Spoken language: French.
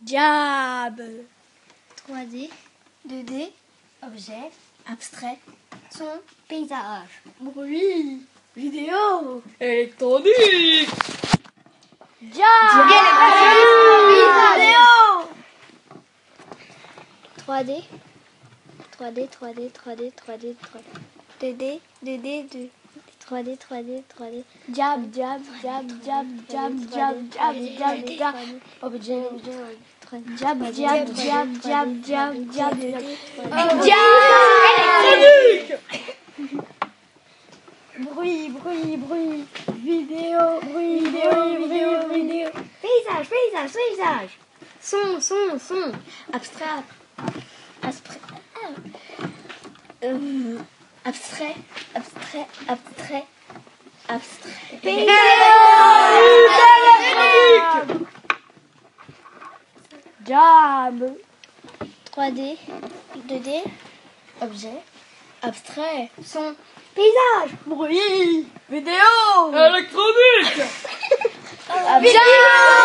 Jab. 3D, 2D, objet, abstrait, son, paysage, Bruit. Vidéo. Électronique. Jab. vidéo. 3D, 3D, 3D, 3D, 3D, 3D, 2D, 2D, 3D, 3D, 3D, Jab, jab, jab, jab, jab, jab, jab, jab, jab. Objet, jab, jab, jab, jab, jab, jab, électronique. Bruit, bruit, bruit. Vidéo, vidéo. paysage, son, abstrait, abstrait, Jab. 3D, 2D, objet, abstrait, son, Paysage. Bruit. Vidéo. Électronique. vidéo.